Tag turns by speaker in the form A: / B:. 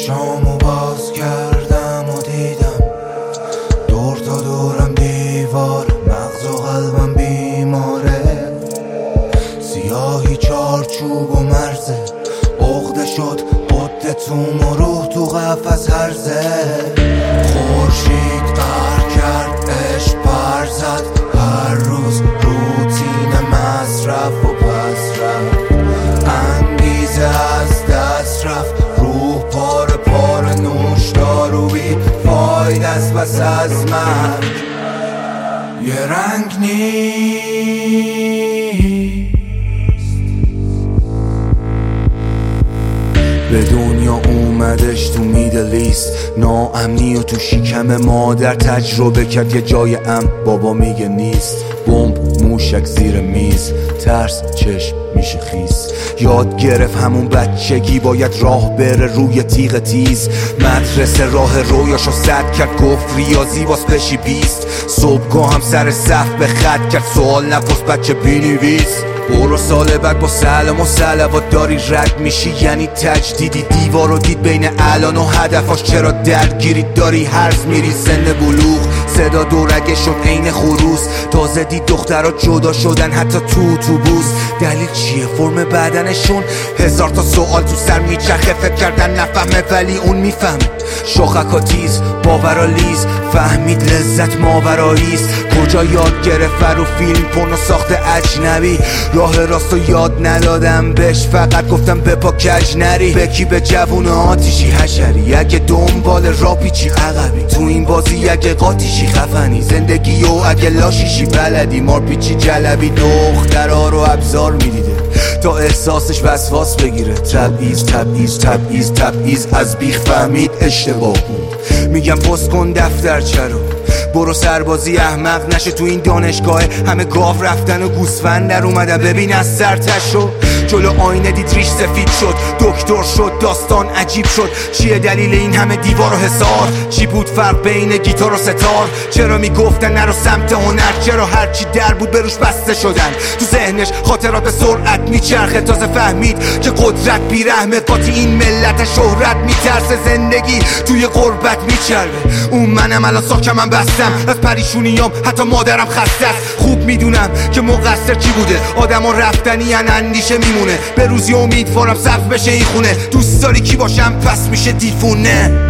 A: چشامو باز کردم و دیدم دور تا دورم دیوار، مغز و قلبم بیماره، سیاهی چارچوب و مرزه، عقده شد قدتون و روح تو قفس هرزه. خورشید قهر کرد، عشق پر زد، هر روز روتین مصرف و پس رفت، انگیزه از دست رفت، روح پاره پاره، نوش دارویی فاید است بس از من یه رنگ نیست. به دنیا اومدش تو میدلیست، ناامنی و تو شکم مادر تجربه کرد یه جای بابا میگه نیست. بمب موشک زیر میز، ترس چشم میشه خیس، یاد گرفت همون بچگی باید راه بره روی تیغ تیز. مدرسه راه رویاشو سد کرد، گفت ریاضی باز بشی 20. صبحگاه هم سر صف به خط کرد، سوال نپرس بچه بینویس. برو سال بعد با سلام و صلوات داری رد میشی، یعنی تجدیدی. دیوارو دید بین الان و هدفاش، چرا درگیری داری هرز میری. سن بلوغ صدا دورگه شد عین خروس، تازه دید دخترها جدا شدن حتی تو اتوبوس. دلیل چیه؟ فرم بدنشون؟ هزار تا سوال تو سر میچرخه، فکر کردن نفهمه ولی اون میفهمه. شاخکا تیز، باورا لیز، فهمید لذت ماوراییست. کجا یاد گرفت رو فیلم پورنو ساخته اجنبی، راه راستو یاد ندادم بهش، فقط گفتم بپا کج نری. بکی به جوون آتیشی حشری، اگه دنبال را پیچی عقبی، تو این بازی اگه قاتیشی خفنی، زندگی و اگه لاشیشی بلدی، مار پیچی جلبی دخترها رو ابزار میدیده تا احساسش وسواس بگیره. تبعیض تبعیض تبعیض تبعیض، از بیخ فهمید اشتباه بود. میگم پست کن دفترچه رو، برو سربازی احمق نشه. تو این دانشگاه همه گاو رفتن و گوسفند در اومدن، ببین از سرتشو. جلو آینه دید ریش سفید شد، دکتر شد، داستان عجیب شد. چیه دلیل این همه دیوار و حصار؟ چی بود فرق بین گیتار و ستار؟ چرا میگفتن نرو سمت هنر؟ چرا هرچی در بود بروش بسته شدن؟ تو ذهنش خاطرات به سرعت میچرخه، تازه فهمید که قدرت بیرحمه. قاطی این ملت شهرت میترسه، زندگی توی غربت میچربه. اون منم الان ساکمم بستم از پریشونیام، حتی مادرم خسته است. خوب میدونم که مقصر کی بوده، آدما رفتنی ان اندیشه میمونه. به روزی امیدوارم سقف بشه این خونه، دوست داری کی باشم پس میشه دیفونه.